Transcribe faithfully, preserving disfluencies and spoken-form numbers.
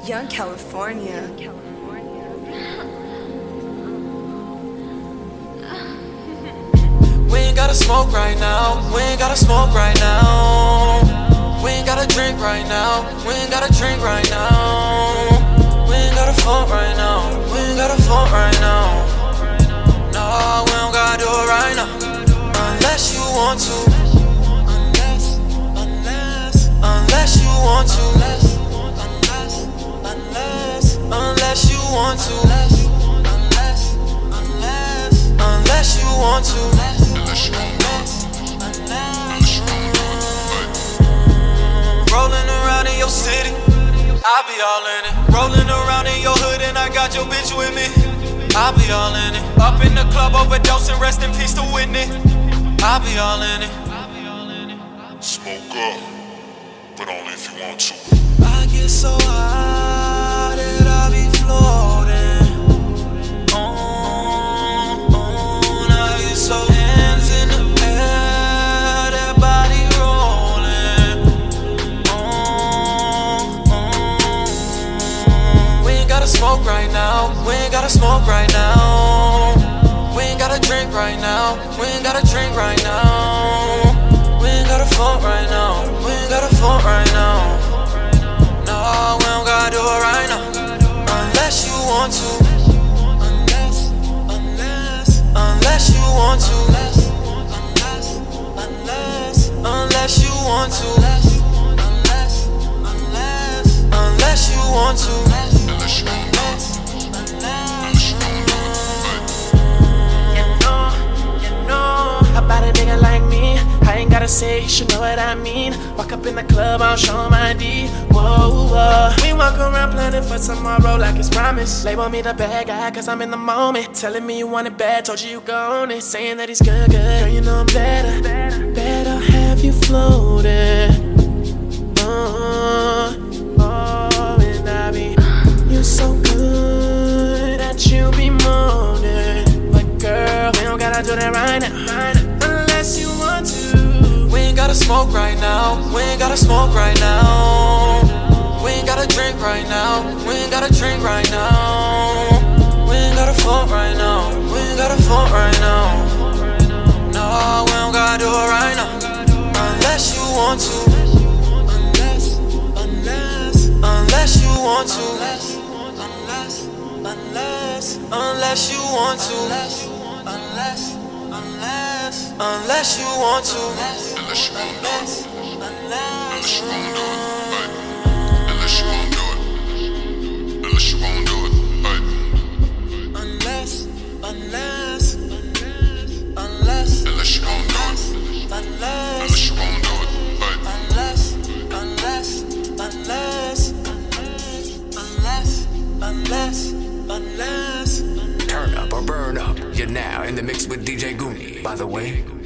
Young California. We ain't gotta smoke right now. We ain't gotta smoke right now. We ain't gotta drink right now. We ain't gotta drink right now. We ain't gotta fuck right now. We ain't gotta fuck right now. No, we don't gotta do it right now. Unless you want to. Unless, unless, unless you want to. Unless, unless, unless you want to. Unless, unless, unless you want to. Rolling around in your city, I be all in it. Rolling around in your hood and I got your bitch with me, I be all in it. Up in the club overdosing, rest in peace to Whitney, I be all in it. Smoke up, but only if you want to. I get so high that I be floating. On, on, I get so hands in the air, that body rolling. On, on. We ain't gotta smoke right now. We ain't gotta smoke right now. We ain't gotta drink right now. We ain't gotta drink right now. We ain't gotta fuck right now. We ain't gotta fuck right now. No, we don't gotta do it right now. Unless you want to. Unless, unless, unless you want to. Unless, unless, unless you want to. Unless, unless, unless you want to. Unless you want to. About a nigga like me, I ain't gotta say, you should know what I mean. Walk up in the club, I'll show my D. Whoa, whoa. We walk around planning for tomorrow like it's promised. Label me the bad guy cause I'm in the moment. Telling me you want it bad, told you you go on it. Saying that he's good, good. Girl, you know I'm better, better, better have you floating. Uh, oh, and I be, you so good that you be moaning. But girl, we don't gotta do that right now, right now. Unless you want to. We ain't gotta smoke right now. We ain't gotta smoke right now. We ain't gotta drink right now. We ain't gotta drink right now. We ain't gotta fuck right now. We ain't gotta fuck right now. No, we don't gotta do it right now. Unless you want to. Unless, unless, unless you want to. Unless, unless, unless you want to. Unless, unless, unless you want to. Unless you want to do it. Unless, Unless you want to do it. Unless you want to do it. Unless you want to do it. unless, unless, unless, Unless you want to do it. unless, Unless you want to do it. unless, unless, unless, unless, unless, unless. Turn up or burn up. You're now in the mix with D J Goonie. By the way,